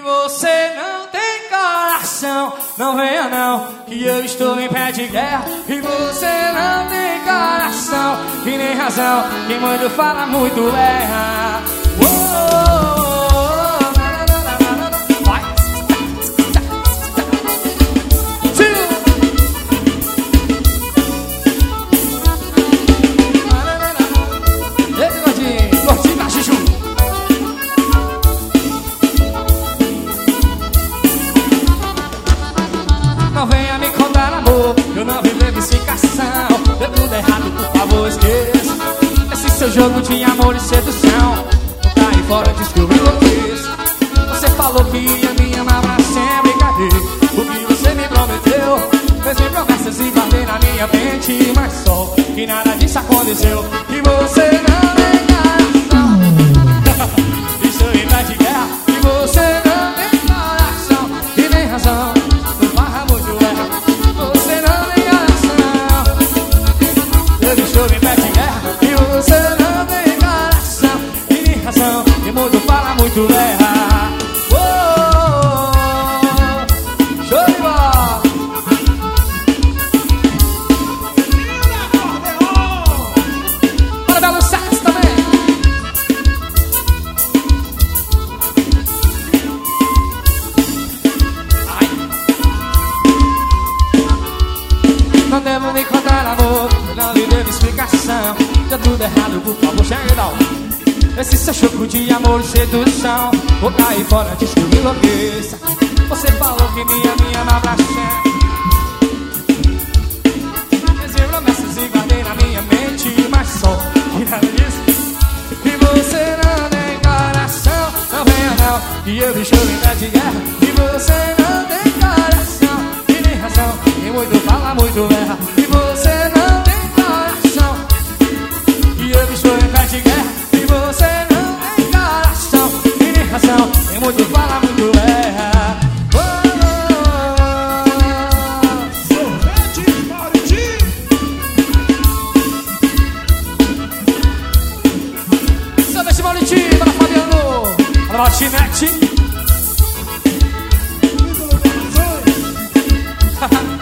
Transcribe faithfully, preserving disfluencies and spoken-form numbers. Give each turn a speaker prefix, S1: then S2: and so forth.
S1: você não tem coração. Não venha não, que eu estou em pé de guerra. E você não tem coração, e nem razão, quem muito fala muito erra. Vai. Esse gordinho, gordinho da Juju. Não venha me contar amor, eu não vivo ficação. Deu tudo errado, por favor, esqueça esse seu jogo de amor e sedução. Tá aí fora, diz que eu enlouqueço. Você falou que ia me amar pra sempre, cadê o que você me prometeu? Fez mil promessas e guardei na minha mente, mas só que nada disso aconteceu. E você não tem coração. Estou em pé de guerra. E você não tem coração, e nem razão. Estou em pé de guerra, e você não tem coração, e nem razão, e muito fala, muito erra. Oh, oh, oh. Show de bola. Bora dar um sax também. Ai. Não devo me contar amor, não lhe devo explicação. Deu tudo errado, por favor, chega não. Esse seu choco de amor e sedução, vou cair fora, diz que eu me enlouqueça. Você falou que me ama, me ama pra sempre. Fiz promessas e guardei na minha mente, mas só que nada disso. E você não tem coração, não venha não, que eu estou em pé de guerra. E você não tem coração, e nem razão, e muito fala, muito erra. E você não tem coração, e eu estou em pé de guerra. E você não tem coração, e nem razão, e muito fala, muito erra. Oh, oh, oh.
S2: Sorvete Mauritinho.
S1: Sorvete Mauritinho, para Fabiano, para Martinete.